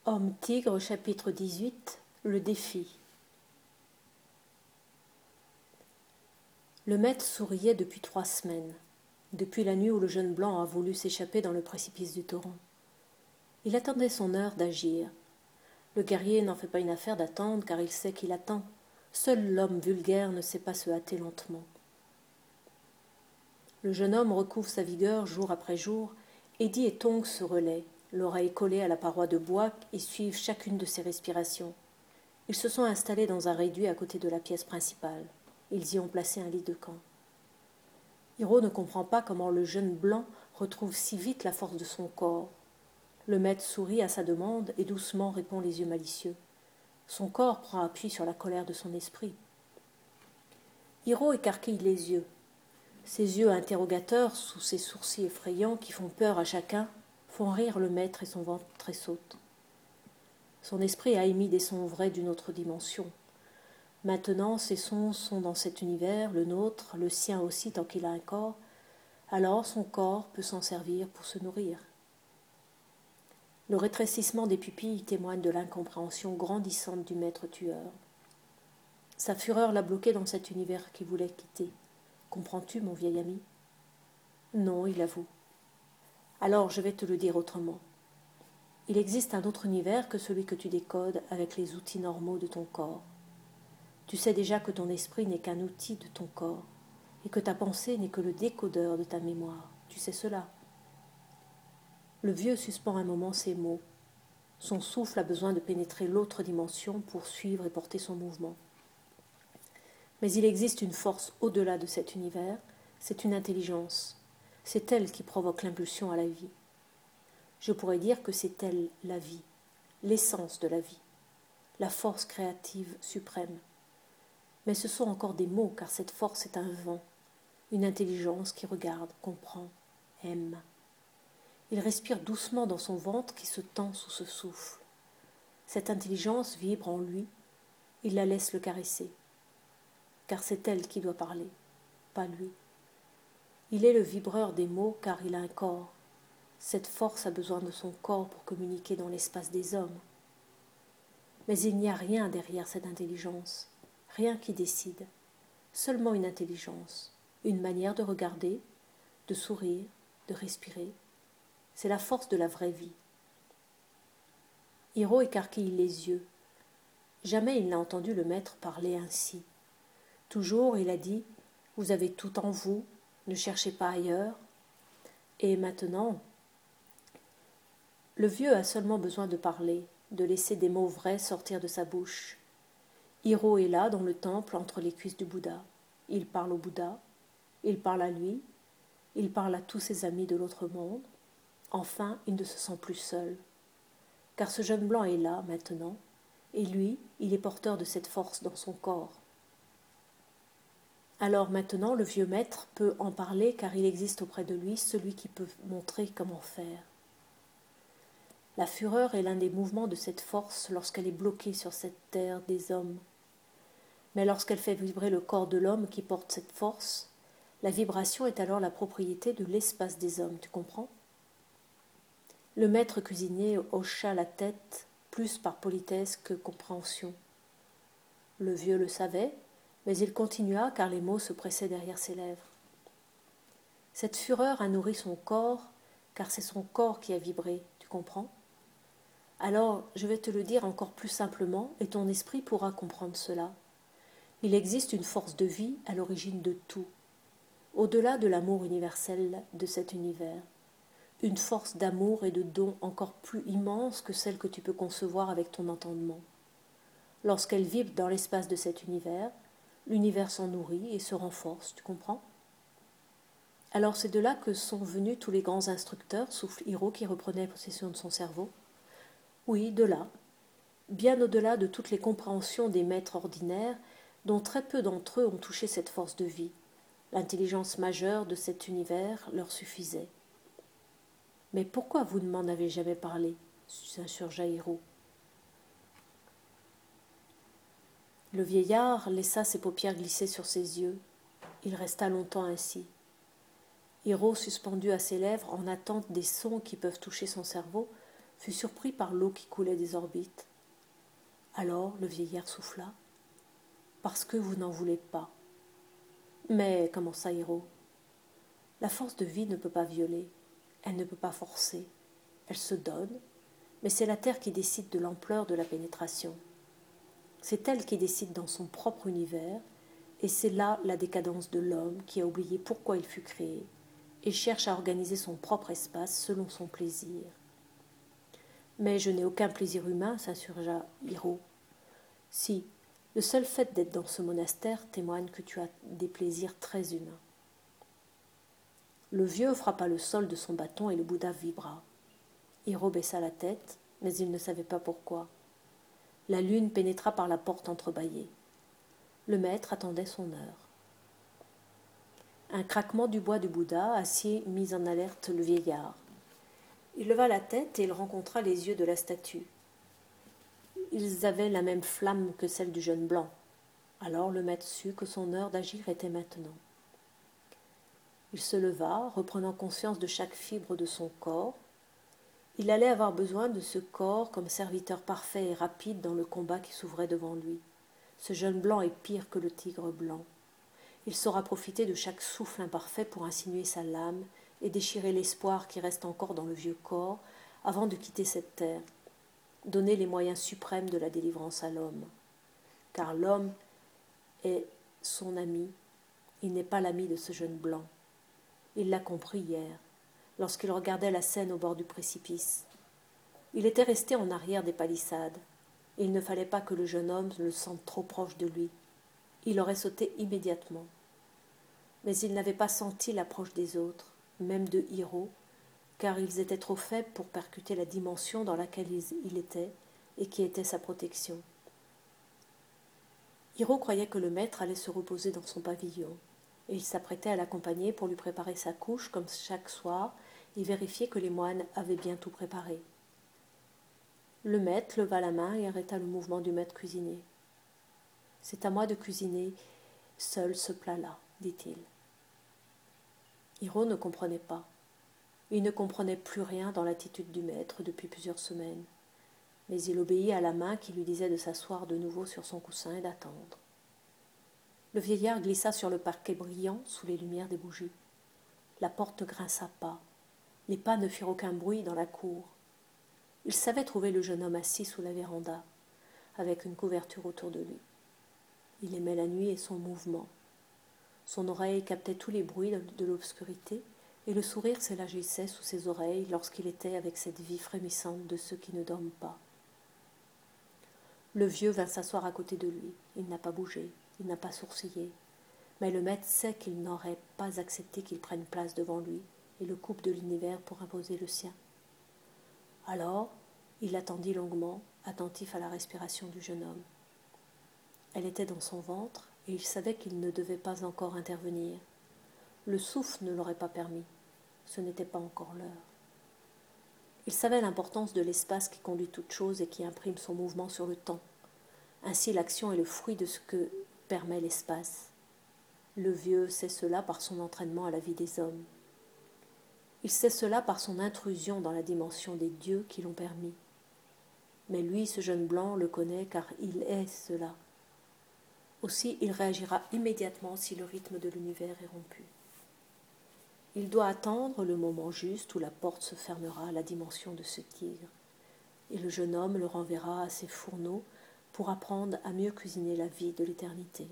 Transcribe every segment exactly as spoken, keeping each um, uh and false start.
Homme-Tigre, chapitre dix-huit. Le défi. Le maître souriait depuis trois semaines, depuis la nuit où le jeune blanc a voulu s'échapper dans le précipice du torrent. Il attendait son heure d'agir. Le guerrier n'en fait pas une affaire d'attendre, car il sait qu'il attend. Seul l'homme vulgaire ne sait pas se hâter lentement. Le jeune homme recouvre sa vigueur jour après jour. Eddie et Tongs se relaient, l'oreille collée à la paroi de bois, et suivent chacune de ses respirations. Ils se sont installés dans un réduit à côté de la pièce principale. Ils y ont placé un lit de camp. Hiro ne comprend pas comment le jeune blanc retrouve si vite la force de son corps. Le maître sourit à sa demande et doucement répond les yeux malicieux. Son corps prend appui sur la colère de son esprit. Hiro écarquille les yeux. Ses yeux interrogateurs, sous ses sourcils effrayants qui font peur à chacun, font rire le maître et son ventre tressaute. Son esprit a émis des sons vrais d'une autre dimension. Maintenant, ces sons sont dans cet univers, le nôtre, le sien aussi tant qu'il a un corps. Alors son corps peut s'en servir pour se nourrir. Le rétrécissement des pupilles témoigne de l'incompréhension grandissante du maître tueur. Sa fureur l'a bloqué dans cet univers qu'il voulait quitter. Comprends-tu, mon vieil ami ? Non, il avoue. Alors je vais te le dire autrement. Il existe un autre univers que celui que tu décodes avec les outils normaux de ton corps. Tu sais déjà que ton esprit n'est qu'un outil de ton corps, et que ta pensée n'est que le décodeur de ta mémoire. Tu sais cela. Le vieux suspend un moment ses mots. Son souffle a besoin de pénétrer l'autre dimension pour suivre et porter son mouvement. Mais il existe une force au-delà de cet univers, c'est une intelligence. C'est elle qui provoque l'impulsion à la vie. Je pourrais dire que c'est elle la vie, l'essence de la vie, la force créative suprême. Mais ce sont encore des mots, car cette force est un vent, une intelligence qui regarde, comprend, aime. Il respire doucement dans son ventre qui se tend sous ce souffle. Cette intelligence vibre en lui, il la laisse le caresser. Car c'est elle qui doit parler, pas lui. Il est le vibreur des mots car il a un corps. Cette force a besoin de son corps pour communiquer dans l'espace des hommes. Mais il n'y a rien derrière cette intelligence, rien qui décide, seulement une intelligence, une manière de regarder, de sourire, de respirer. C'est la force de la vraie vie. Hiro écarquille les yeux. Jamais il n'a entendu le maître parler ainsi. Toujours il a dit « Vous avez tout en vous, ne cherchez pas ailleurs ». Et maintenant, le vieux a seulement besoin de parler, de laisser des mots vrais sortir de sa bouche. Hiro est là, dans le temple, entre les cuisses du Bouddha. Il parle au Bouddha, il parle à lui, il parle à tous ses amis de l'autre monde. Enfin, il ne se sent plus seul. Car ce jeune blanc est là, maintenant, et lui, il est porteur de cette force dans son corps. Alors maintenant, le vieux maître peut en parler car il existe auprès de lui celui qui peut montrer comment faire. La fureur est l'un des mouvements de cette force lorsqu'elle est bloquée sur cette terre des hommes. Mais lorsqu'elle fait vibrer le corps de l'homme qui porte cette force, la vibration est alors la propriété de l'espace des hommes, tu comprends ? Le maître cuisinier hocha la tête, plus par politesse que compréhension. Le vieux le savait, mais il continua car les mots se pressaient derrière ses lèvres. Cette fureur a nourri son corps, car c'est son corps qui a vibré, tu comprends ? Alors, je vais te le dire encore plus simplement, et ton esprit pourra comprendre cela. Il existe une force de vie à l'origine de tout, au-delà de l'amour universel de cet univers. Une force d'amour et de don encore plus immense que celle que tu peux concevoir avec ton entendement. Lorsqu'elle vibre dans l'espace de cet univers, l'univers s'en nourrit et se renforce, tu comprends ? Alors c'est de là que sont venus tous les grands instructeurs, souffle Hiro qui reprenait possession de son cerveau. Oui, de là, bien au-delà de toutes les compréhensions des maîtres ordinaires, dont très peu d'entre eux ont touché cette force de vie. L'intelligence majeure de cet univers leur suffisait. Mais pourquoi vous ne m'en avez jamais parlé ? S'insurgea Hiro. Le vieillard laissa ses paupières glisser sur ses yeux. Il resta longtemps ainsi. Hiro, suspendu à ses lèvres en attente des sons qui peuvent toucher son cerveau, fut surpris par l'eau qui coulait des orbites. Alors le vieillard souffla. « Parce que vous n'en voulez pas. » « Mais, commença Hiro, la force de vie ne peut pas violer, elle ne peut pas forcer, elle se donne, mais c'est la terre qui décide de l'ampleur de la pénétration. C'est elle qui décide dans son propre univers, et c'est là la décadence de l'homme qui a oublié pourquoi il fut créé, et cherche à organiser son propre espace selon son plaisir. Mais je n'ai aucun plaisir humain, s'insurgea Hiro. Si, le seul fait d'être dans ce monastère témoigne que tu as des plaisirs très humains. Le vieux frappa le sol de son bâton et le Bouddha vibra. Hiro baissa la tête, mais il ne savait pas pourquoi. La lune pénétra par la porte entrebâillée. Le maître attendait son heure. Un craquement du bois du Bouddha acier mit en alerte le vieillard. Il leva la tête et il rencontra les yeux de la statue. Ils avaient la même flamme que celle du jeune blanc. Alors le maître sut que son heure d'agir était maintenant. Il se leva, reprenant conscience de chaque fibre de son corps. Il allait avoir besoin de ce corps comme serviteur parfait et rapide dans le combat qui s'ouvrait devant lui. Ce jeune blanc est pire que le tigre blanc. Il saura profiter de chaque souffle imparfait pour insinuer sa lame et déchirer l'espoir qui reste encore dans le vieux corps avant de quitter cette terre. Donner les moyens suprêmes de la délivrance à l'homme. Car l'homme est son ami, il n'est pas l'ami de ce jeune blanc. Il l'a compris hier, lorsqu'il regardait la scène au bord du précipice. Il était resté en arrière des palissades. Il ne fallait pas que le jeune homme le sente trop proche de lui. Il aurait sauté immédiatement. Mais il n'avait pas senti l'approche des autres, même de Hiro, car ils étaient trop faibles pour percuter la dimension dans laquelle il était et qui était sa protection. Hiro croyait que le maître allait se reposer dans son pavillon, et il s'apprêtait à l'accompagner pour lui préparer sa couche comme chaque soir et vérifier que les moines avaient bien tout préparé. Le maître leva la main et arrêta le mouvement du maître cuisinier. « C'est à moi de cuisiner seul ce plat-là, dit-il. » Hiro ne comprenait pas. Il ne comprenait plus rien dans l'attitude du maître depuis plusieurs semaines, mais il obéit à la main qui lui disait de s'asseoir de nouveau sur son coussin et d'attendre. Le vieillard glissa sur le parquet brillant sous les lumières des bougies. La porte ne grinça pas. Les pas ne firent aucun bruit dans la cour. Il savait trouver le jeune homme assis sous la véranda, avec une couverture autour de lui. Il aimait la nuit et son mouvement. Son oreille captait tous les bruits de l'obscurité, et le sourire s'élargissait sous ses oreilles lorsqu'il était avec cette vie frémissante de ceux qui ne dorment pas. Le vieux vint s'asseoir à côté de lui. Il n'a pas bougé, il n'a pas sourcillé. Mais le maître sait qu'il n'aurait pas accepté qu'il prenne place devant lui et le coupe de l'univers pour imposer le sien. Alors, il attendit longuement, attentif à la respiration du jeune homme. Elle était dans son ventre et il savait qu'il ne devait pas encore intervenir. Le souffle ne l'aurait pas permis. Ce n'était pas encore l'heure. Il savait l'importance de l'espace qui conduit toute chose et qui imprime son mouvement sur le temps. Ainsi, l'action est le fruit de ce que permet l'espace. Le vieux sait cela par son entraînement à la vie des hommes. Il sait cela par son intrusion dans la dimension des dieux qui l'ont permis. Mais lui, ce jeune blanc, le connaît car il est cela. Aussi, il réagira immédiatement si le rythme de l'univers est rompu. Il doit attendre le moment juste où la porte se fermera à la dimension de ce tigre, et le jeune homme le renverra à ses fourneaux pour apprendre à mieux cuisiner la vie de l'éternité.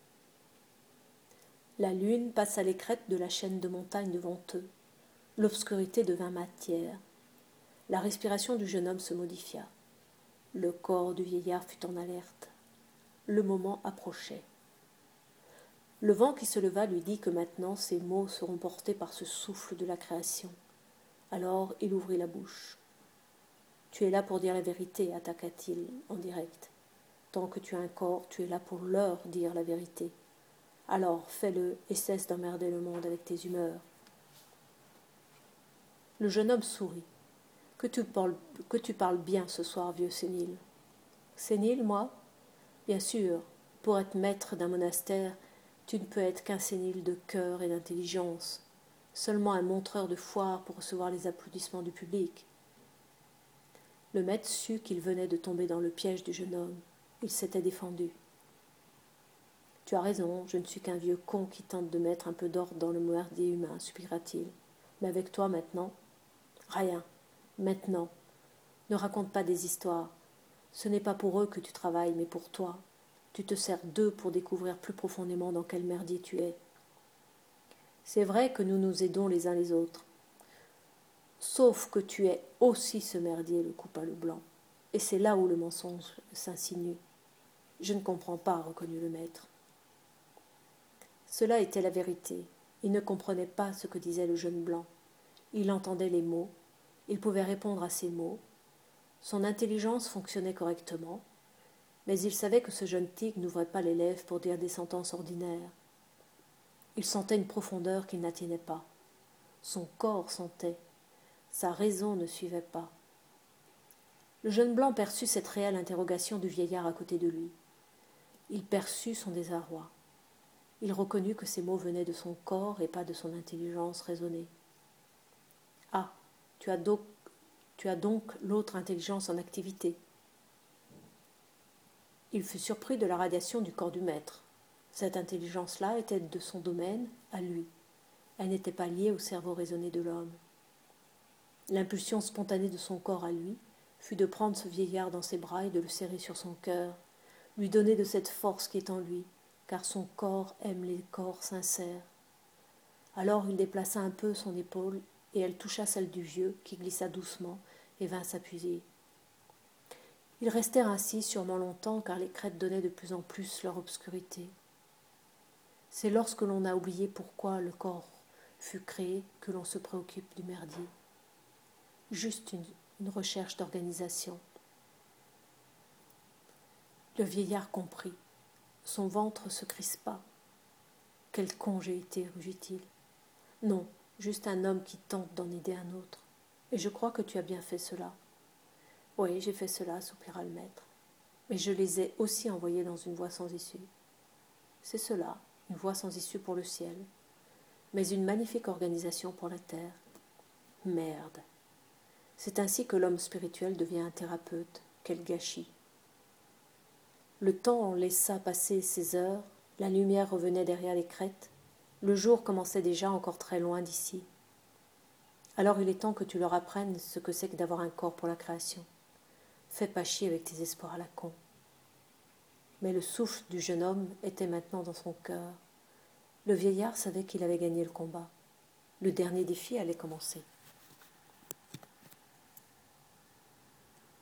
La lune passe à l'écrête de la chaîne de montagnes devant eux. L'obscurité devint matière. La respiration du jeune homme se modifia. Le corps du vieillard fut en alerte. Le moment approchait. Le vent qui se leva lui dit que maintenant ses mots seront portés par ce souffle de la création. Alors il ouvrit la bouche. « Tu es là pour dire la vérité, attaqua-t-il en direct. Tant que tu as un corps, tu es là pour leur dire la vérité. Alors fais-le et cesse d'emmerder le monde avec tes humeurs. » Le jeune homme sourit. « Que tu parles, que tu parles bien ce soir, vieux sénile. »« Sénile, moi ? Bien sûr, pour être maître d'un monastère, tu ne peux être qu'un sénile de cœur et d'intelligence, seulement un montreur de foire pour recevoir les applaudissements du public. Le maître sut qu'il venait de tomber dans le piège du jeune homme. Il s'était défendu. « Tu as raison, je ne suis qu'un vieux con qui tente de mettre un peu d'ordre dans le merdier humain, soupira-t-il. Mais avec toi maintenant ? Rien. Maintenant. Ne raconte pas des histoires. Ce n'est pas pour eux que tu travailles, mais pour toi. Tu te sers d'eux pour découvrir plus profondément dans quel merdier tu es. C'est vrai que nous nous aidons les uns les autres. Sauf que tu es aussi ce merdier, le coupa le blanc. Et c'est là où le mensonge s'insinue. Je ne comprends pas, reconnut le maître. Cela était la vérité. Il ne comprenait pas ce que disait le jeune blanc. Il entendait les mots, il pouvait répondre à ces mots. Son intelligence fonctionnait correctement, mais il savait que ce jeune tigre n'ouvrait pas les lèvres pour dire des sentences ordinaires. Il sentait une profondeur qu'il n'atteignait pas. Son corps sentait. Sa raison ne suivait pas. Le jeune blanc perçut cette réelle interrogation du vieillard à côté de lui. Il perçut son désarroi. Il reconnut que ces mots venaient de son corps et pas de son intelligence raisonnée. « Ah, tu as donc, tu as donc l'autre intelligence en activité. » Il fut surpris de la radiation du corps du maître. Cette intelligence-là était de son domaine à lui. Elle n'était pas liée au cerveau raisonné de l'homme. L'impulsion spontanée de son corps à lui fut de prendre ce vieillard dans ses bras et de le serrer sur son cœur, lui donner de cette force qui est en lui, car son corps aime les corps sincères. Alors il déplaça un peu son épaule, et elle toucha celle du vieux, qui glissa doucement et vint s'appuyer. Ils restèrent ainsi sûrement longtemps, car les crêtes donnaient de plus en plus leur obscurité. C'est lorsque l'on a oublié pourquoi le corps fut créé que l'on se préoccupe du merdier. Juste une, une recherche d'organisation. Le vieillard comprit. Son ventre se crispa. « Quel con j'ai été, rugit-il. Non, juste un homme qui tente d'en aider un autre. Et je crois que tu as bien fait cela. » Oui, j'ai fait cela, soupira le maître. Mais je les ai aussi envoyés dans une voie sans issue. C'est cela, une voie sans issue pour le ciel, mais une magnifique organisation pour la terre. Merde. C'est ainsi que l'homme spirituel devient un thérapeute. Quel gâchis. Le temps laissa passer ses heures, la lumière revenait derrière les crêtes, le jour commençait déjà encore très loin d'ici. Alors il est temps que tu leur apprennes ce que c'est que d'avoir un corps pour la création. Fais pas chier avec tes espoirs à la con. Mais le souffle du jeune homme était maintenant dans son cœur. Le vieillard savait qu'il avait gagné le combat. Le dernier défi allait commencer.